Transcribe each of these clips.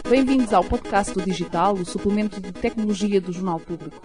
Bem-vindos ao podcast do Digital, o suplemento de tecnologia do Jornal Público.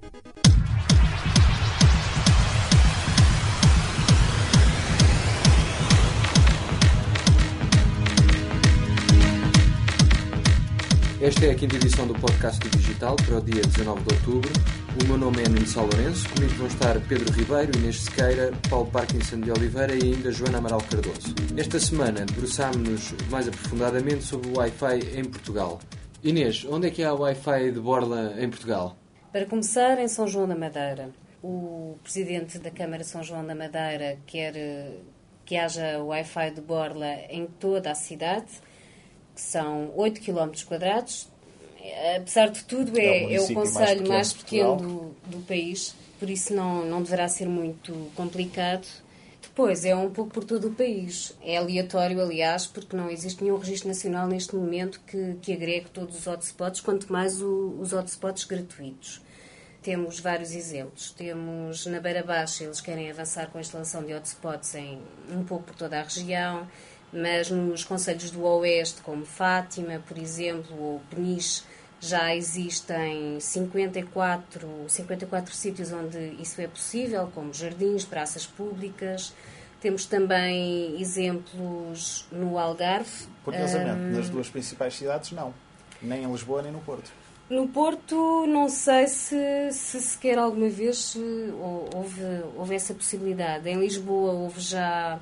Esta é a quinta edição do podcast do Digital para o dia 19 de outubro. O meu nome é Nuno Sá Lourenço, comigo vão estar Pedro Ribeiro, Inês Sequeira, Paulo Parkinson de Oliveira e ainda Joana Amaral Cardoso. Esta semana debruçámos-nos mais aprofundadamente sobre o Wi-Fi em Portugal. Inês, onde é que há Wi-Fi de borla em Portugal? Para começar, em São João da Madeira. O Presidente da Câmara de São João da Madeira quer que haja Wi-Fi de borla em toda a cidade, que são 8 km quadrados. Apesar de tudo, é o concelho mais pequeno do país, por isso não deverá ser muito complicado. Depois, é um pouco por todo o país. É aleatório, aliás, porque não existe nenhum registro nacional neste momento que agregue todos os hotspots, quanto mais os hotspots gratuitos. Temos vários exemplos. Temos na Beira Baixa, eles querem avançar com a instalação de hotspots um pouco por toda a região, mas nos concelhos do Oeste, como Fátima, por exemplo, ou Peniche, já existem 54 sítios onde isso é possível, como jardins, praças públicas. Temos também exemplos no Algarve. Curiosamente, nas duas principais cidades, não. Nem em Lisboa, nem no Porto. No Porto, não sei se sequer alguma vez houve essa possibilidade. Em Lisboa houve já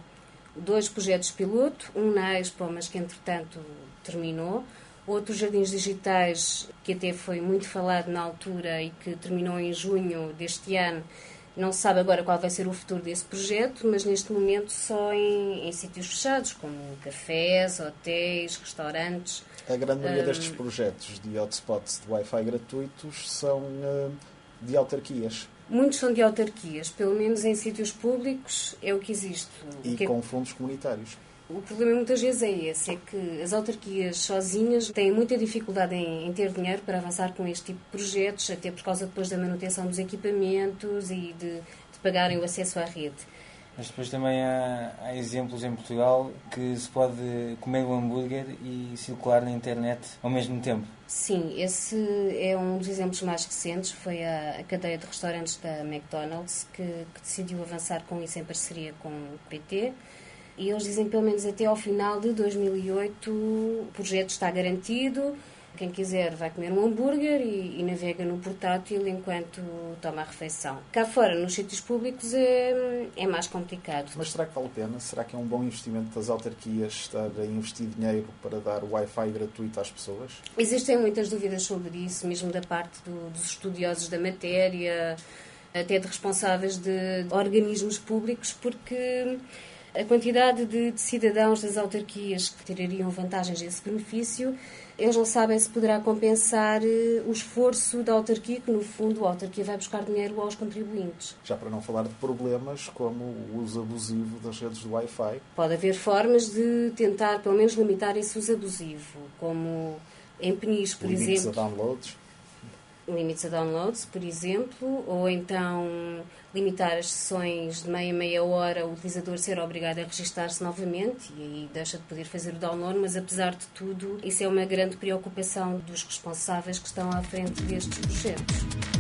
2 projetos piloto, um na Expo, mas que entretanto terminou. Outros jardins digitais, que até foi muito falado na altura e que terminou em junho deste ano. Não se sabe agora qual vai ser o futuro desse projeto, mas neste momento só em sítios fechados, como cafés, hotéis, restaurantes. A grande maioria destes projetos de hotspots de Wi-Fi gratuitos são de autarquias. Muitos são de autarquias, pelo menos em sítios públicos é o que existe. E com fundos comunitários. O problema muitas vezes é esse, é que as autarquias sozinhas têm muita dificuldade em ter dinheiro para avançar com este tipo de projetos, até por causa depois da manutenção dos equipamentos e de pagarem o acesso à rede. Mas depois também há exemplos em Portugal que se pode comer um hambúrguer e circular na internet ao mesmo tempo. Sim, esse é um dos exemplos mais recentes. Foi a cadeia de restaurantes da McDonald's que decidiu avançar com isso em parceria com o PT. E eles dizem que pelo menos até ao final de 2008 o projeto está garantido. Quem quiser vai comer um hambúrguer e navega no portátil enquanto toma a refeição. Cá fora, nos sítios públicos, é mais complicado. Mas será que vale a pena? Será que é um bom investimento das autarquias estar a investir dinheiro para dar Wi-Fi gratuito às pessoas? Existem muitas dúvidas sobre isso, mesmo da parte dos estudiosos da matéria, até de responsáveis de organismos públicos, porque a quantidade de cidadãos das autarquias que tirariam vantagens desse benefício, eles não sabem se poderá compensar o esforço da autarquia, que no fundo a autarquia vai buscar dinheiro aos contribuintes. Já para não falar de problemas como o uso abusivo das redes do Wi-Fi. Pode haver formas de tentar, pelo menos, limitar esse uso abusivo, como em Peniche, por exemplo. Limites a downloads. Limites a downloads, por exemplo, ou então limitar as sessões de meia hora, o utilizador ser obrigado a registar-se novamente e aí deixa de poder fazer o download, mas apesar de tudo, isso é uma grande preocupação dos responsáveis que estão à frente destes projetos.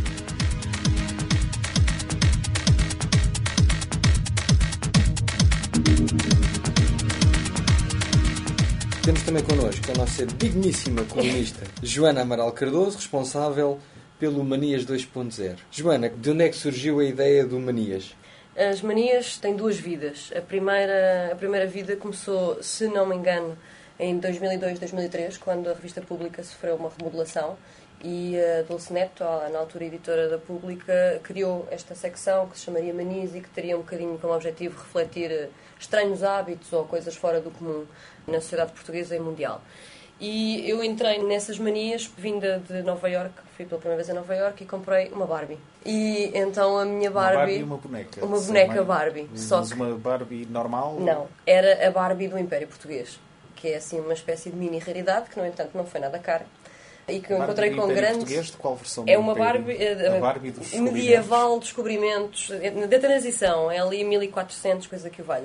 Temos também connosco a nossa digníssima colunista Joana Amaral Cardoso, responsável pelo Manias 2.0. Joana, de onde é que surgiu a ideia do Manias? As Manias têm 2 vidas. A primeira vida começou, se não me engano, em 2002, 2003, quando a revista Pública sofreu uma remodelação e a Dulce Neto, na altura editora da Pública, criou esta secção que se chamaria Manias e que teria um bocadinho como objetivo refletir estranhos hábitos ou coisas fora do comum na sociedade portuguesa e mundial. E eu entrei nessas manias vinda de Nova Iorque, fui pela primeira vez a Nova Iorque e comprei uma Barbie. E então a minha Barbie... Uma Barbie e uma boneca. Uma boneca Barbie. Mas uma Barbie normal? Não, era a Barbie do Império Português, que é assim uma espécie de mini raridade, que no entanto não foi nada cara. E que eu encontrei com grandes... Português, de qual versão? É uma Barbie, a Barbie dos medieval, descobrimentos, da transição, é ali 1400, coisa que o valha.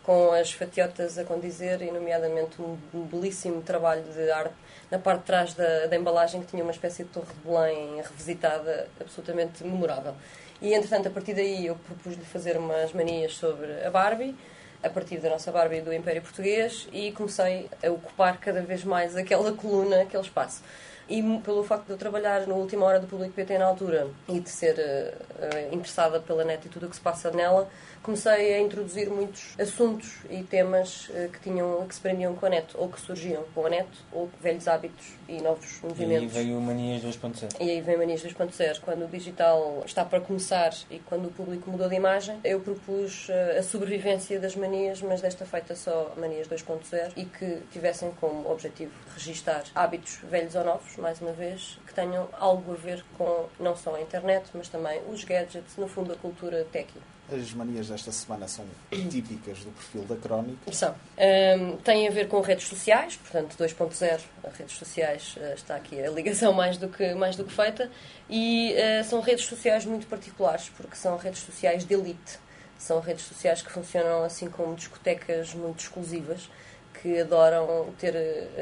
com as fatiotas a condizer e, nomeadamente, um belíssimo trabalho de arte na parte de trás da embalagem, que tinha uma espécie de Torre de Belém revisitada, absolutamente memorável. E, entretanto, a partir daí eu propus-lhe fazer umas manias sobre a Barbie, a partir da nossa Barbie do Império Português, e comecei a ocupar cada vez mais aquela coluna, aquele espaço. E pelo facto de eu trabalhar na última hora do Público PT na altura e de ser interessada pela net e tudo o que se passa nela, comecei a introduzir muitos assuntos e temas que se prendiam com a net, ou que surgiam com a net, ou velhos hábitos e novos movimentos. E aí veio Manias 2.0. E aí vem Manias 2.0. Quando o digital está para começar e quando o público mudou de imagem, eu propus a sobrevivência das manias, mas desta feita só Manias 2.0, e que tivessem como objetivo registar hábitos velhos ou novos, mais uma vez, que tenham algo a ver com não só a internet, mas também os gadgets, no fundo a cultura techie. As manias desta semana são típicas do perfil da Crónica. São. Têm a ver com redes sociais, portanto 2.0, as redes sociais, está aqui a ligação mais do que feita, e são redes sociais muito particulares, porque são redes sociais de elite. São redes sociais que funcionam assim como discotecas muito exclusivas, que adoram ter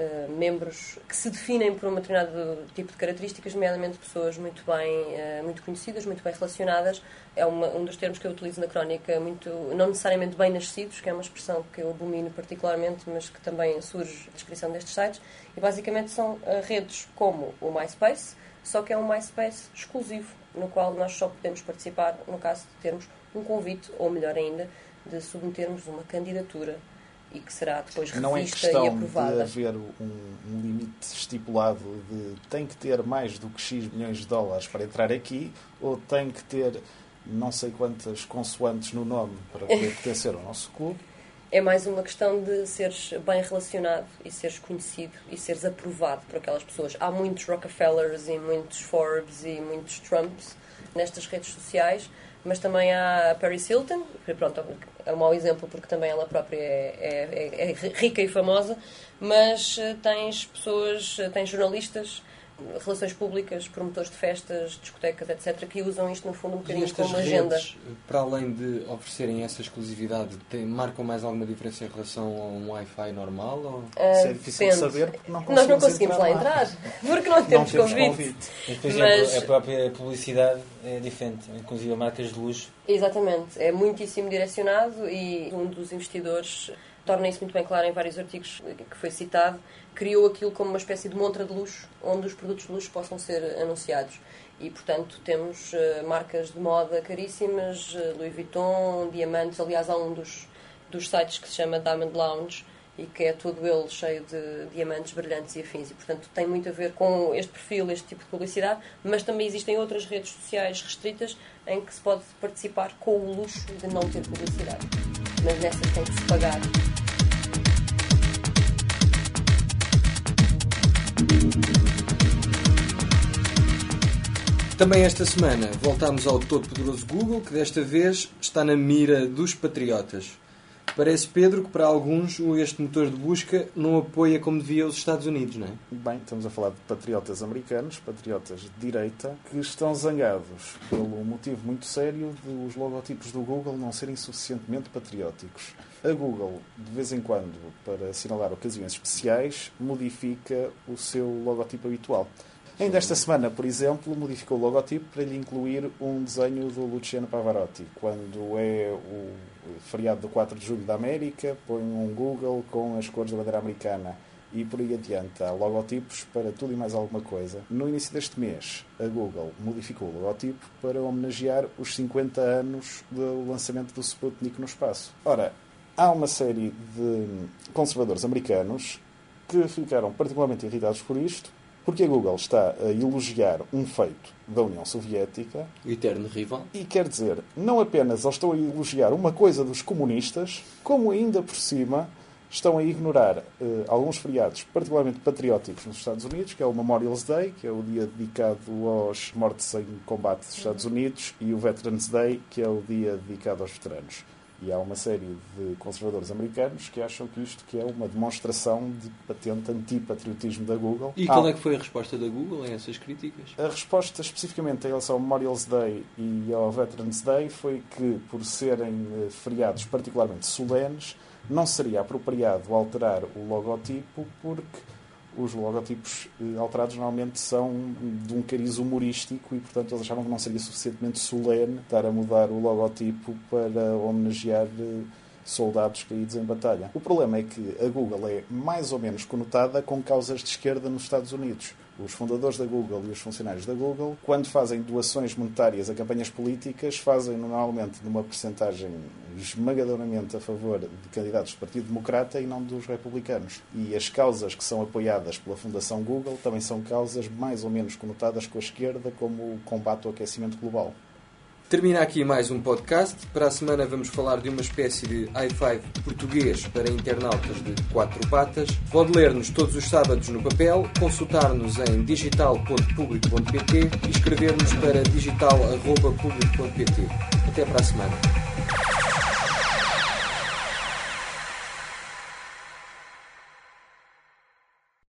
membros que se definem por um determinado tipo de características, nomeadamente pessoas muito conhecidas, muito bem relacionadas. É um dos termos que eu utilizo na Crónica, não necessariamente bem nascidos, que é uma expressão que eu abomino particularmente, mas que também surge na descrição destes sites. E basicamente são redes como o MySpace, só que é um MySpace exclusivo, no qual nós só podemos participar no caso de termos um convite, ou melhor ainda, de submetermos uma candidatura, e que será depois revista e aprovada. Não é questão de haver um limite estipulado de tem que ter mais do que X milhões de dólares para entrar aqui, ou tem que ter não sei quantas consoantes no nome para poder pertencer ao nosso clube. É mais uma questão de seres bem relacionado e seres conhecido e seres aprovado por aquelas pessoas. Há muitos Rockefellers e muitos Forbes e muitos Trumps nestas redes sociais, mas também há a Paris Hilton, que pronto, é um mau exemplo porque também ela própria é rica e famosa, mas tens jornalistas, relações públicas, promotores de festas, discotecas, etc., que usam isto no fundo um bocadinho como agenda. Redes, para além de oferecerem essa exclusividade, marcam mais alguma diferença em relação a um Wi-Fi normal? Ou? Isso é difícil de saber porque nós não conseguimos lá entrar, porque não temos convite. Mas, por exemplo, a própria publicidade é diferente, inclusive marcas de luxo. Exatamente, é muitíssimo direcionado, e um dos investidores torna isso muito bem claro em vários artigos que foi citado, criou aquilo como uma espécie de montra de luxo, onde os produtos de luxo possam ser anunciados. E, portanto, temos marcas de moda caríssimas, Louis Vuitton, diamantes. Aliás, há um dos sites que se chama Diamond Lounge e que é todo ele cheio de diamantes brilhantes e afins. E, portanto, tem muito a ver com este perfil, este tipo de publicidade, mas também existem outras redes sociais restritas em que se pode participar com o luxo de não ter publicidade. Mas nessas tem que se pagar. Também esta semana voltámos ao todo-poderoso Google, que desta vez está na mira dos patriotas. Parece, Pedro, que para alguns este motor de busca não apoia como devia os Estados Unidos, não é? Bem, estamos a falar de patriotas americanos, patriotas de direita, que estão zangados pelo motivo muito sério de os logotipos do Google não serem suficientemente patrióticos. A Google, de vez em quando, para assinalar ocasiões especiais, modifica o seu logotipo habitual. Ainda esta semana, por exemplo, modificou o logotipo para lhe incluir um desenho do Luciano Pavarotti. Quando é o feriado do 4 de julho da América, põe um Google com as cores da bandeira americana. E por aí adiante, há logotipos para tudo e mais alguma coisa. No início deste mês, a Google modificou o logotipo para homenagear os 50 anos do lançamento do Sputnik no espaço. Ora, há uma série de conservadores americanos que ficaram particularmente irritados por isto, porque a Google está a elogiar um feito da União Soviética. O eterno rival. E quer dizer, não apenas eles estão a elogiar uma coisa dos comunistas, como ainda por cima estão a ignorar alguns feriados particularmente patrióticos nos Estados Unidos, que é o Memorial Day, que é o dia dedicado aos mortos em combate dos Estados Unidos, e o Veterans Day, que é o dia dedicado aos veteranos. E há uma série de conservadores americanos que acham que isto que é uma demonstração de patente antipatriotismo da Google. E qual é que foi a resposta da Google a essas críticas? A resposta, especificamente em relação ao Memorial Day e ao Veterans Day, foi que, por serem feriados particularmente solenes, não seria apropriado alterar o logotipo porque os logotipos alterados normalmente são de um cariz humorístico e, portanto, eles achavam que não seria suficientemente solene estar a mudar o logotipo para homenagear soldados caídos em batalha. O problema é que a Google é mais ou menos conotada com causas de esquerda nos Estados Unidos. Os fundadores da Google e os funcionários da Google, quando fazem doações monetárias a campanhas políticas, fazem normalmente numa percentagem esmagadoramente a favor de candidatos do Partido Democrata e não dos republicanos. E as causas que são apoiadas pela Fundação Google também são causas mais ou menos conotadas com a esquerda, como o combate ao aquecimento global. Termina aqui mais um podcast. Para a semana vamos falar de uma espécie de i5 português para internautas de 4 patas. Pode ler-nos todos os sábados no papel, consultar-nos em digital.public.pt e escrever-nos para digital.public.pt. Até para a semana.